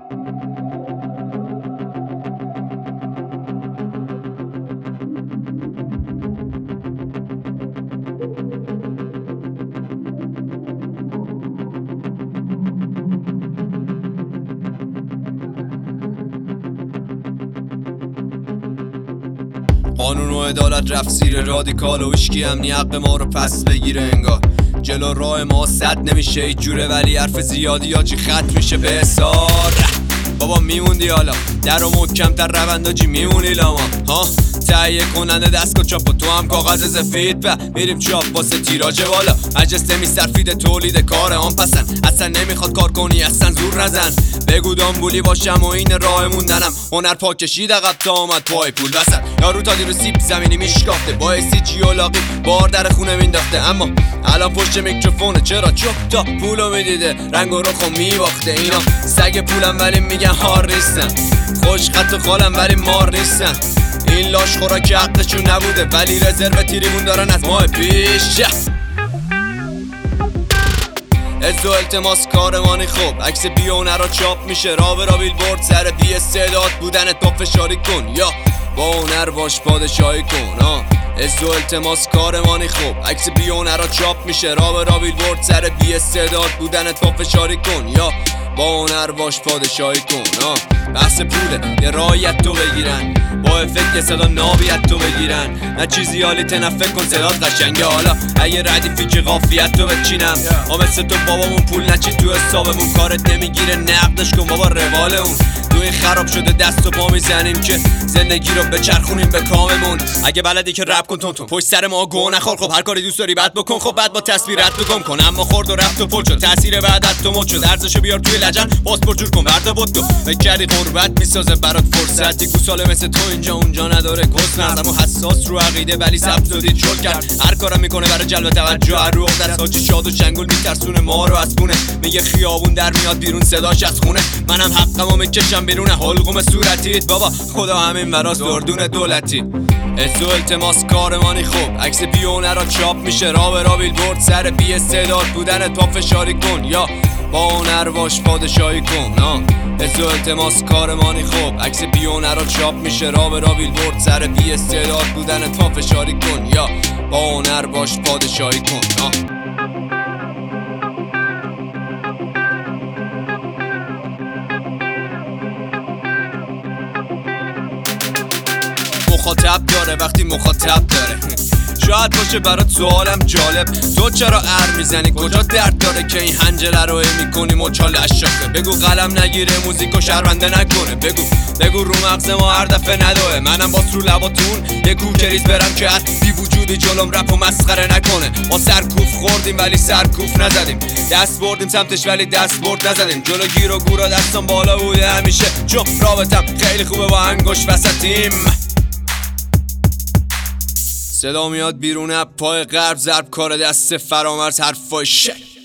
قانون و عدالت رفت زیر رادیکال و هیچکی امنی حق ما رو پس بگیره انگار جلو راه ما صد نمیشه هیچ جوره ولی حرف زیادی آجی ختم میشه به حسار بابا میموندی حالا در و محکمتر رونداجی میمونی لاما ها تهیه کننده دستگاه چاپ و تو هم کاغذ سفید و میریم چاپ واسه تیراژ بالا مجلس نمیصرفید تولید کار هم پسند اصلا نمیخواد کار کنی اصلا زور نزن بگو دامبولی باشم و این راه موندنم هنر پاک کشید عقب تا اومد پای پول وسط یارو تا دیرو سیب زمینی میشکافته باعثی جیولاقی بار در خونه مینداخته اما الان پشت میکروفونه چرا چپ تا پولو میدیده رنگ و رخو میباخته اینا سگ پولم ولی میگن هار نیستن خوش خط و خالم ولی مار نیستن این لاش خوراک حقشون نبوده ولی رزرو تیریمون دارن از ماه پیش از و التماس کاروانی خوب عکس بیونه را چاپ میشه را به را بیلبورد سر بی استعداد بودن تو فشاری کن یا با هنر باش پادشاهی کن از و التماس کاروانی خوب عکس بیونه را چاپ میشه را به را بیلبورد سر بی استعداد بودن تو فشاری کن یا با هنر باش پادشاهی کن بحث پوله یه رایت تو بگیرن با افکت صدا نابیت تو بگیرن نه چیزی حالی تنفک کن صدات قشنگه حالا اگه ردیفی که قافیت تو بچینم مثل تو بابامون پول نچی تو حسابمون کارت نمیگیره نقدش کن بابا روال اون تو این خراب شده دست و پا میزنیم که زندگی رو بچرخونیم به کاممون اگه بلدی که رپ کن تون پشت سر ما گو نخور خب هر کاری دوست داری بعد بکن خب بعد با تصویرت بگم کن اما خورد و رفت و پل شد تاثیر بعدت تو مد شد ارزشو بیار توی لجن پاسپورت جور کن ورده بود تو بکردی قربت میسازه برات فرصتی گوساله مثل تو اینجا اونجا نداره گس نظرمو حساس رو عقیده ولی سبز و دید شل کرد هر کارم میکنه برای جلب توجه هر رو دست حاجی شاد و شنگول میترسونه ما رو از خونه میگه خیابون در میاد بیرون صداش از خونه منم حقمو میکشم بیرون حلقوم صورتیت بابا خدا همین براست دردون دولتی از و التماس کاروانی خوب عکس بیونه را چاپ میشه را به را بیلبورد سر بی استعداد بودن تو فشاری کن یا با هنر باش پادشاهی کن از و التماس کاروانی خوب عکس بیونه را چاپ میشه را به را بیلبورد سر بی استعداد بودن تو فشاری کن یا با هنر باش پادشاهی کن مخاطب داره وقتی مخاطب داره شاید باشه برات سوالم جالب تو چرا میزنی کجا درد داره که این حنجره رو میکنی مچاله اشاقه بگو قلم نگیره موزیکو شرمنده نکنه بگو رو مغز ما هر دفعه ندوه منم باز رو لباتون یه کوکریز برم که از بی وجودی جلوم رپ و مسخره نکنه ما سرکوف خوردیم ولی سرکوف نزدیم دست بردیم سمتش ولی دست برد نزدیم جلو گیر و گورا دستم بالا بوده همیشه چون رابطم خیلی خوبه با انگوش وسطیم صدا میاد بیرون پای غرب ضرب کار دست فرامرز حرفای شک